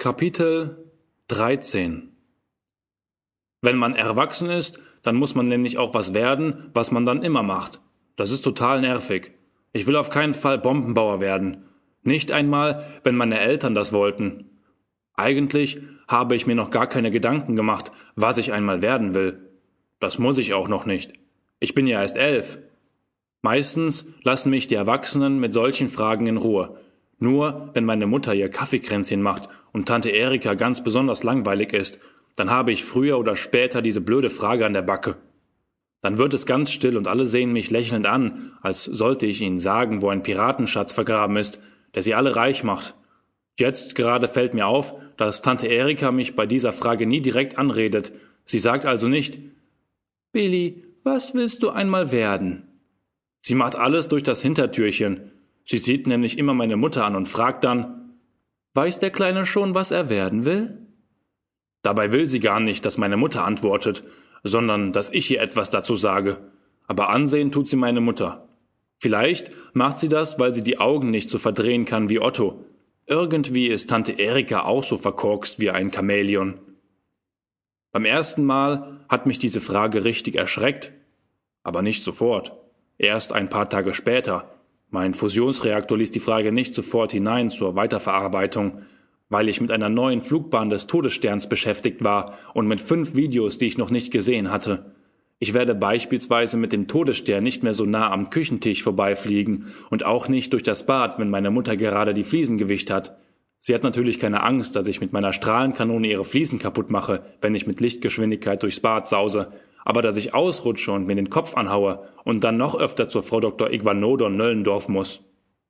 Kapitel 13. Wenn man erwachsen ist, dann muss man nämlich auch was werden, was man dann immer macht. Das ist total nervig. Ich will auf keinen Fall Bombenbauer werden. Nicht einmal, wenn meine Eltern das wollten. Eigentlich habe ich mir noch gar keine Gedanken gemacht, was ich einmal werden will. Das muss ich auch noch nicht. Ich bin ja erst 11. Meistens lassen mich die Erwachsenen mit solchen Fragen in Ruhe. Nur wenn meine Mutter ihr Kaffeekränzchen macht und Tante Erika ganz besonders langweilig ist, dann habe ich früher oder später diese blöde Frage an der Backe. Dann wird es ganz still und alle sehen mich lächelnd an, als sollte ich ihnen sagen, wo ein Piratenschatz vergraben ist, der sie alle reich macht. Jetzt gerade fällt mir auf, dass Tante Erika mich bei dieser Frage nie direkt anredet. Sie sagt also nicht: »Billy, was willst du einmal werden?« Sie macht alles durch das Hintertürchen. Sie sieht nämlich immer meine Mutter an und fragt dann: »Weiß der Kleine schon, was er werden will?« Dabei will sie gar nicht, dass meine Mutter antwortet, sondern dass ich ihr etwas dazu sage. Aber ansehen tut sie meine Mutter. Vielleicht macht sie das, weil sie die Augen nicht so verdrehen kann wie Otto. Irgendwie ist Tante Erika auch so verkorkst wie ein Chamäleon. Beim ersten Mal hat mich diese Frage richtig erschreckt. Aber nicht sofort. Erst ein paar Tage später. Mein Fusionsreaktor ließ die Frage nicht sofort hinein zur Weiterverarbeitung, weil ich mit einer neuen Flugbahn des Todessterns beschäftigt war und mit 5 Videos, die ich noch nicht gesehen hatte. Ich werde beispielsweise mit dem Todesstern nicht mehr so nah am Küchentisch vorbeifliegen und auch nicht durch das Bad, wenn meine Mutter gerade die Fliesen gewischt hat. Sie hat natürlich keine Angst, dass ich mit meiner Strahlenkanone ihre Fliesen kaputt mache, wenn ich mit Lichtgeschwindigkeit durchs Bad sause, aber dass ich ausrutsche und mir den Kopf anhaue und dann noch öfter zur Frau Dr. Iguanodon Nöllendorf muss.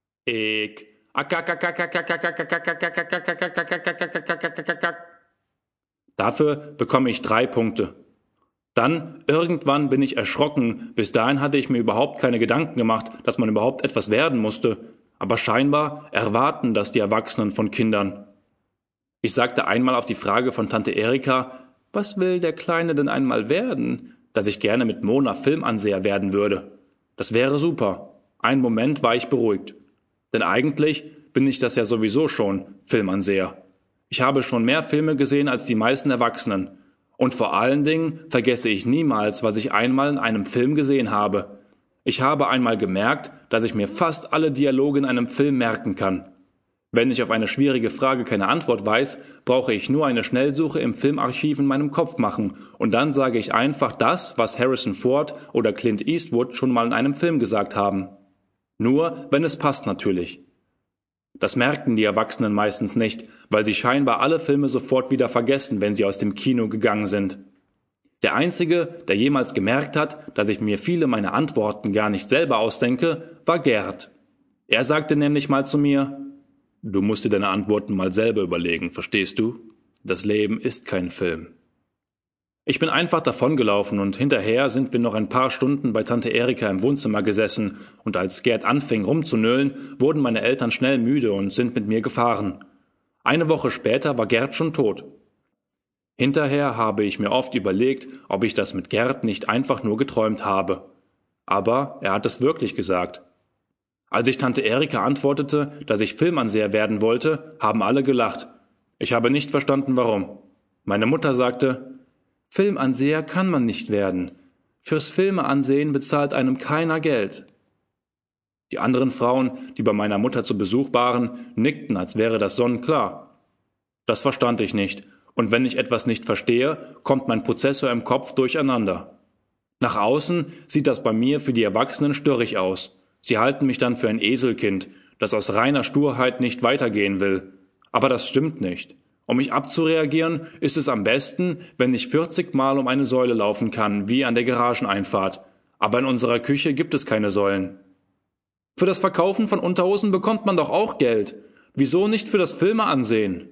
Dafür bekomme ich 3 Punkte. Dann, irgendwann bin ich erschrocken. Bis dahin hatte ich mir überhaupt keine Gedanken gemacht, dass man überhaupt etwas werden musste. Aber scheinbar erwarten das die Erwachsenen von Kindern. Ich sagte einmal auf die Frage von Tante Erika: »Was will der Kleine denn einmal werden?«, dass ich gerne mit Mona Filmanseher werden würde. Das wäre super. Einen Moment war ich beruhigt. Denn eigentlich bin ich das ja sowieso schon, Filmanseher. Ich habe schon mehr Filme gesehen als die meisten Erwachsenen. Und vor allen Dingen vergesse ich niemals, was ich einmal in einem Film gesehen habe. Ich habe einmal gemerkt, dass ich mir fast alle Dialoge in einem Film merken kann. Wenn ich auf eine schwierige Frage keine Antwort weiß, brauche ich nur eine Schnellsuche im Filmarchiv in meinem Kopf machen und dann sage ich einfach das, was Harrison Ford oder Clint Eastwood schon mal in einem Film gesagt haben. Nur, wenn es passt natürlich. Das merken die Erwachsenen meistens nicht, weil sie scheinbar alle Filme sofort wieder vergessen, wenn sie aus dem Kino gegangen sind. Der Einzige, der jemals gemerkt hat, dass ich mir viele meiner Antworten gar nicht selber ausdenke, war Gerd. Er sagte nämlich mal zu mir: »Du musst dir deine Antworten mal selber überlegen, verstehst du? Das Leben ist kein Film.« Ich bin einfach davongelaufen und hinterher sind wir noch ein paar Stunden bei Tante Erika im Wohnzimmer gesessen und als Gerd anfing rumzunölen, wurden meine Eltern schnell müde und sind mit mir gefahren. Eine Woche später war Gerd schon tot. Hinterher habe ich mir oft überlegt, ob ich das mit Gerd nicht einfach nur geträumt habe. Aber er hat es wirklich gesagt. Als ich Tante Erika antwortete, dass ich Filmanseher werden wollte, haben alle gelacht. Ich habe nicht verstanden, warum. Meine Mutter sagte: »Filmanseher kann man nicht werden. Fürs Filmeansehen bezahlt einem keiner Geld.« Die anderen Frauen, die bei meiner Mutter zu Besuch waren, nickten, als wäre das sonnenklar. Das verstand ich nicht, und wenn ich etwas nicht verstehe, kommt mein Prozessor im Kopf durcheinander. Nach außen sieht das bei mir für die Erwachsenen störrig aus. Sie halten mich dann für ein Eselkind, das aus reiner Sturheit nicht weitergehen will. Aber das stimmt nicht. Um mich abzureagieren, ist es am besten, wenn ich 40 Mal um eine Säule laufen kann, wie an der Garageneinfahrt. Aber in unserer Küche gibt es keine Säulen. Für das Verkaufen von Unterhosen bekommt man doch auch Geld. Wieso nicht für das Filmeansehen?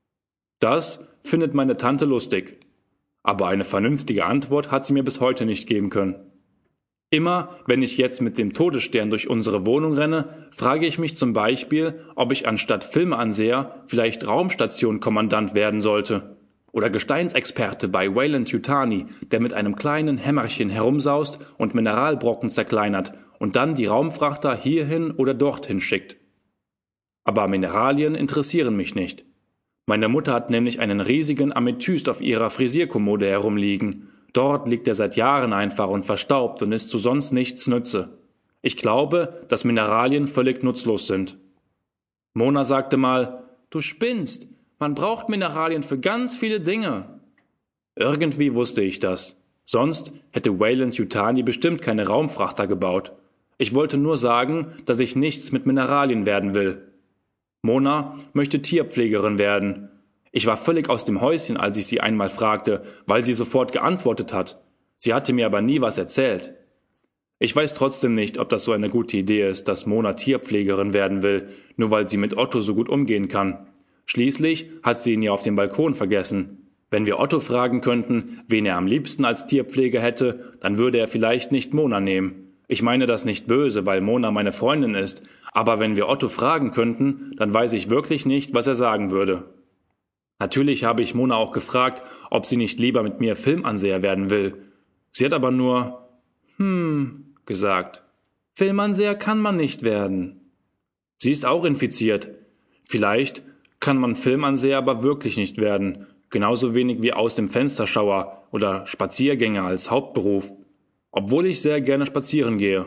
Das findet meine Tante lustig. Aber eine vernünftige Antwort hat sie mir bis heute nicht geben können. Immer, wenn ich jetzt mit dem Todesstern durch unsere Wohnung renne, frage ich mich zum Beispiel, ob ich anstatt Filmeanseher vielleicht Raumstationkommandant werden sollte. Oder Gesteinsexperte bei Weyland-Yutani, der mit einem kleinen Hämmerchen herumsaust und Mineralbrocken zerkleinert und dann die Raumfrachter hierhin oder dorthin schickt. Aber Mineralien interessieren mich nicht. Meine Mutter hat nämlich einen riesigen Amethyst auf ihrer Frisierkommode herumliegen. Dort liegt er seit Jahren einfach und verstaubt und ist zu sonst nichts nütze. Ich glaube, dass Mineralien völlig nutzlos sind. Mona sagte mal, »Du spinnst, man braucht Mineralien für ganz viele Dinge.« Irgendwie wusste ich das. Sonst hätte Weyland-Yutani bestimmt keine Raumfrachter gebaut. Ich wollte nur sagen, dass ich nichts mit Mineralien werden will. Mona möchte Tierpflegerin werden. Ich war völlig aus dem Häuschen, als ich sie einmal fragte, weil sie sofort geantwortet hat. Sie hatte mir aber nie was erzählt. Ich weiß trotzdem nicht, ob das so eine gute Idee ist, dass Mona Tierpflegerin werden will, nur weil sie mit Otto so gut umgehen kann. Schließlich hat sie ihn ja auf dem Balkon vergessen. Wenn wir Otto fragen könnten, wen er am liebsten als Tierpfleger hätte, dann würde er vielleicht nicht Mona nehmen. Ich meine das nicht böse, weil Mona meine Freundin ist, aber wenn wir Otto fragen könnten, dann weiß ich wirklich nicht, was er sagen würde. Natürlich habe ich Mona auch gefragt, ob sie nicht lieber mit mir Filmanseher werden will. Sie hat aber nur gesagt. Filmanseher kann man nicht werden. Sie ist auch infiziert. Vielleicht kann man Filmanseher aber wirklich nicht werden, genauso wenig wie aus dem Fensterschauer oder Spaziergänger als Hauptberuf, obwohl ich sehr gerne spazieren gehe.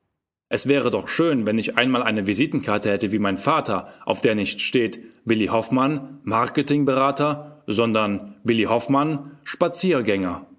Es wäre doch schön, wenn ich einmal eine Visitenkarte hätte wie mein Vater, auf der nicht steht Willi Hoffmann, Marketingberater, sondern Willi Hoffmann, Spaziergänger.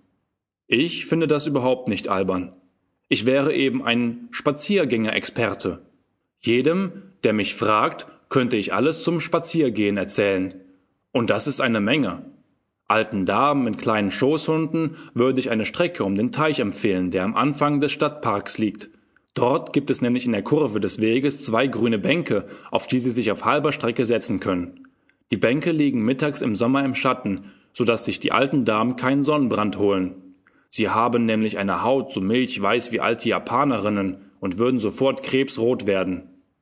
Ich finde das überhaupt nicht albern. Ich wäre eben ein Spaziergänger-Experte. Jedem, der mich fragt, könnte ich alles zum Spaziergehen erzählen. Und das ist eine Menge. Alten Damen mit kleinen Schoßhunden würde ich eine Strecke um den Teich empfehlen, der am Anfang des Stadtparks liegt. Dort gibt es nämlich in der Kurve des Weges 2 grüne Bänke, auf die Sie sich auf halber Strecke setzen können. Die Bänke liegen mittags im Sommer im Schatten, sodass sich die alten Damen keinen Sonnenbrand holen. Sie haben nämlich eine Haut so milchweiß wie alte Japanerinnen und würden sofort krebsrot werden.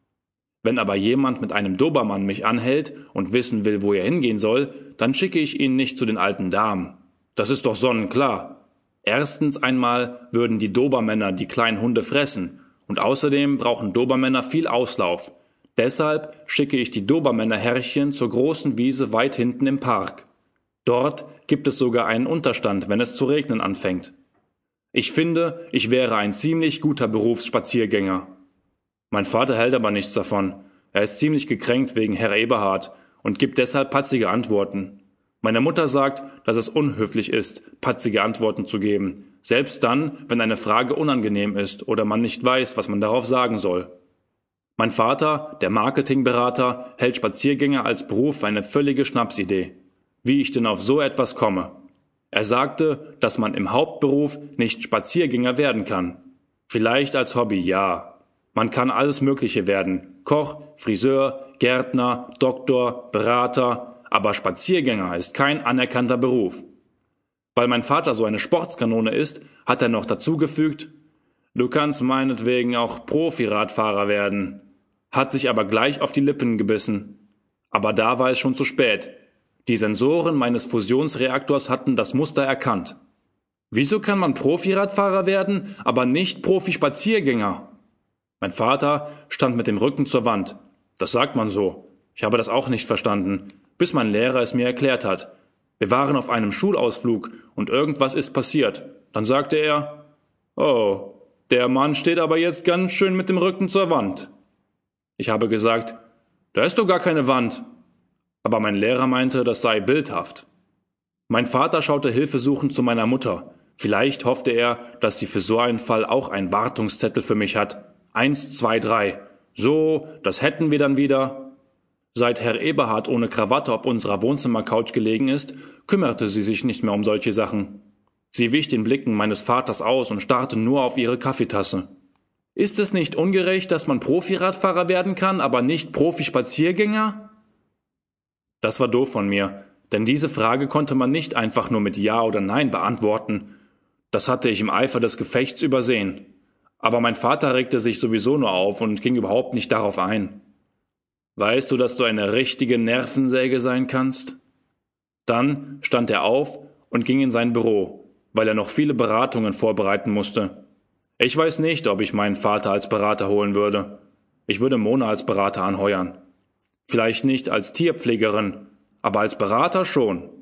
Wenn aber jemand mit einem Dobermann mich anhält und wissen will, wo er hingehen soll, dann schicke ich ihn nicht zu den alten Damen. Das ist doch sonnenklar. Erstens einmal würden die Dobermänner die kleinen Hunde fressen und außerdem brauchen Dobermänner viel Auslauf. Deshalb schicke ich die Dobermännerherrchen zur großen Wiese weit hinten im Park. Dort gibt es sogar einen Unterstand, wenn es zu regnen anfängt. Ich finde, ich wäre ein ziemlich guter Berufsspaziergänger. Mein Vater hält aber nichts davon. Er ist ziemlich gekränkt wegen Herr Eberhard und gibt deshalb patzige Antworten. Meine Mutter sagt, dass es unhöflich ist, patzige Antworten zu geben, selbst dann, wenn eine Frage unangenehm ist oder man nicht weiß, was man darauf sagen soll. Mein Vater, der Marketingberater, hält Spaziergänger als Beruf für eine völlige Schnapsidee. Wie ich denn auf so etwas komme. Er sagte, dass man im Hauptberuf nicht Spaziergänger werden kann. Vielleicht als Hobby, ja. Man kann alles Mögliche werden. Koch, Friseur, Gärtner, Doktor, Berater. Aber Spaziergänger ist kein anerkannter Beruf. Weil mein Vater so eine Sportskanone ist, hat er noch dazugefügt, du kannst meinetwegen auch Profi-Radfahrer werden. Hat sich aber gleich auf die Lippen gebissen. Aber da war es schon zu spät. Die Sensoren meines Fusionsreaktors hatten das Muster erkannt. Wieso kann man Profi-Radfahrer werden, aber nicht Profi-Spaziergänger? Mein Vater stand mit dem Rücken zur Wand. Das sagt man so. Ich habe das auch nicht verstanden, bis mein Lehrer es mir erklärt hat. Wir waren auf einem Schulausflug und irgendwas ist passiert. Dann sagte er, oh, der Mann steht aber jetzt ganz schön mit dem Rücken zur Wand. Ich habe gesagt, da ist doch gar keine Wand. Aber mein Lehrer meinte, das sei bildhaft. Mein Vater schaute hilfesuchend zu meiner Mutter. Vielleicht hoffte er, dass sie für so einen Fall auch einen Wartungszettel für mich hat. 1, 2, 3. So, das hätten wir dann wieder. Seit Herr Eberhard ohne Krawatte auf unserer Wohnzimmercouch gelegen ist, kümmerte sie sich nicht mehr um solche Sachen. Sie wich den Blicken meines Vaters aus und starrte nur auf ihre Kaffeetasse. Ist es nicht ungerecht, dass man Profiradfahrer werden kann, aber nicht Profispaziergänger? Das war doof von mir, denn diese Frage konnte man nicht einfach nur mit Ja oder Nein beantworten. Das hatte ich im Eifer des Gefechts übersehen. Aber mein Vater regte sich sowieso nur auf und ging überhaupt nicht darauf ein. Weißt du, dass du eine richtige Nervensäge sein kannst? Dann stand er auf und ging in sein Büro, weil er noch viele Beratungen vorbereiten musste. Ich weiß nicht, ob ich meinen Vater als Berater holen würde. Ich würde Mona als Berater anheuern. Vielleicht nicht als Tierpflegerin, aber als Berater schon.